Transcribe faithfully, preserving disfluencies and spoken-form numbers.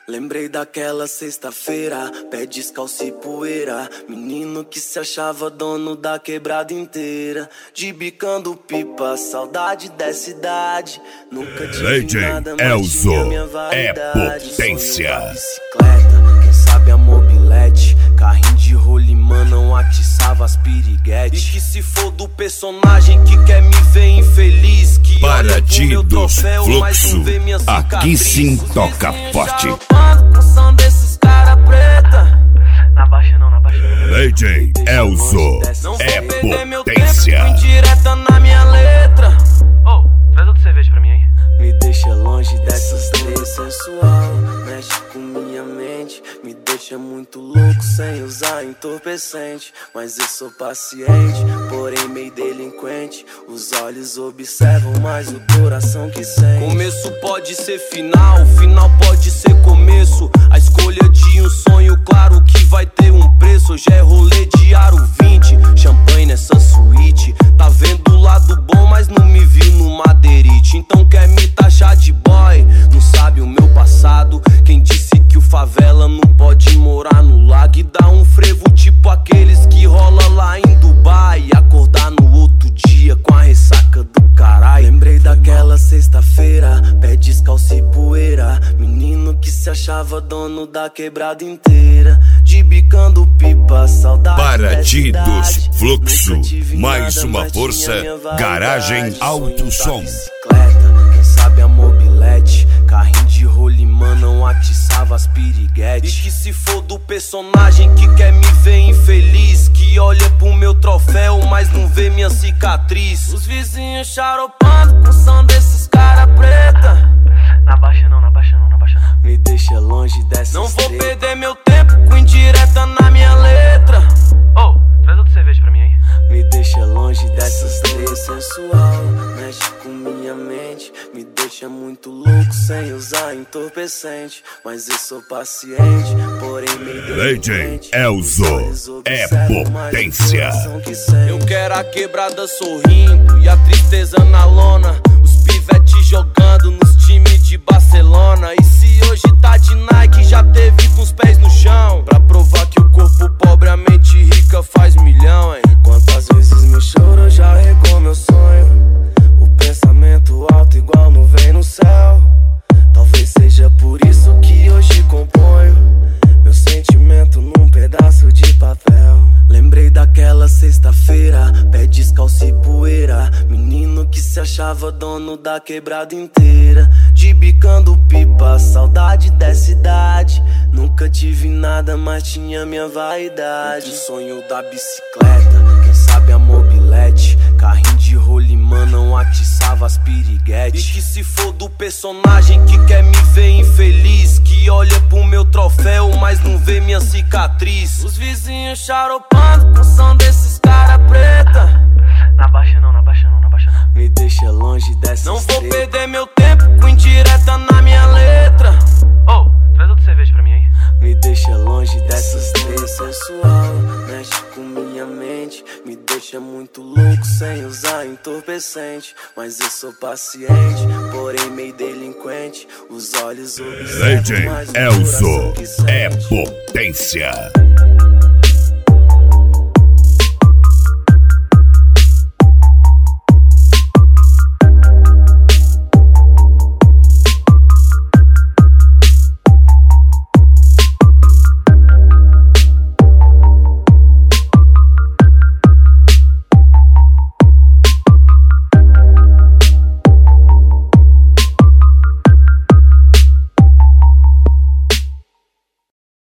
Lembrei daquela sexta-feira, pé descalço e poeira. Menino que se achava dono da quebrada inteira. De bicando pipa, saudade dessa idade. Nunca tive nada, mas tinha minha vaidade. É potência. Bicicleta, quem sabe a mobilete. Carrinho de rolimã não atiçava as piriguetes. E que se for do personagem que quer me ver infeliz. Que para ti dos fluxo, aqui sim toca forte. Com som desses cara preta. Na baixa não, na baixa não. D J Elzo é potência. Indireta na minha letra. Oh, traz outra cerveja pra mim aí. Me deixa longe dessas três sensual. Mexe com minha mente. Me deixa muito louco sem usar entorpecente. Mas eu sou paciente, porém meio delinquente. Os olhos observam, mas o coração que sente. Começo pode ser final, final pode ser começo. A escolha de um sonho, claro que vai ter um preço. Hoje é rolê de aro vinte, champanhe nessa suíte. Tá vendo o lado bom, mas não me vi no madeirite. Então quer me taxar de boy, não sabe o meu passado. Quem disse que o favela não pode morar no lago e dar um frevo tipo aqueles que rola lá em Dubai. E acordar no outro dia com a ressaca do caralho. Lembrei daquela sexta-feira, pé descalço e poeira. Menino que se achava dono da quebrada inteira. De bicando pipa, saudade para ti dos fluxo, mais uma força, garagem alto som. Bicicleta, quem sabe a mobilete. Carrinho de rolimã não atiçava as piriguetes. E que se for do personagem que quer me ver infeliz. Que olha pro meu troféu, mas não vê minha cicatriz. Os vizinhos charopando com som desses cara preta. Na baixa não, na baixa não, na baixa não. Me deixa longe dessas. Não vou treta. Perder meu tempo com indireta na minha letra. Oh, traz outra cerveja pra mim aí. Me deixa longe dessas três sensual. Mexe com minha mente. Me deixa muito louco sem usar entorpecente. Mas eu sou paciente, porém meio delinquente. D J Elzo é potência. Eu quero a quebrada sorrindo e a tristeza na lona. Os pivetes jogando nos times de Barcelona. E se hoje tá de Nike, já teve com os pés no chão. Pra provar que o corpo pobre, a mente rica faz milhão, hein? Quantas vezes me choro, já regou meu sonho. O pensamento alto igual nuvem no céu. Talvez seja por isso que hoje componho meu sentimento num pedaço de papel. Lembrei daquela sexta-feira, pé descalço e poeira. Menino que se achava dono da quebrada inteira. De bicando pipa, saudade dessa idade. Nunca tive nada, mas tinha minha vaidade. O sonho da bicicleta, quem sabe a mobilete. Carrinho de rolimã não atiçava as piriguetes. E que se for do personagem que quer me ver infeliz. Que olha pro meu troféu, mas não vê minha cicatriz. Os vizinhos charopando com som desses cara preta. Na baixa não, na baixa não, na baixa não. Me deixa longe dessas. Não vou treta. Perder meu tempo com indireta na minha letra. Oh, traz outra cerveja pra mim aí. Me deixa longe dessas três sensual. Mexe com minha mente. Me deixa muito louco sem usar entorpecente. Mas eu sou paciente, porém meio delinquente. Os olhos observam, D J mas o Elzo coração que sente. é potência.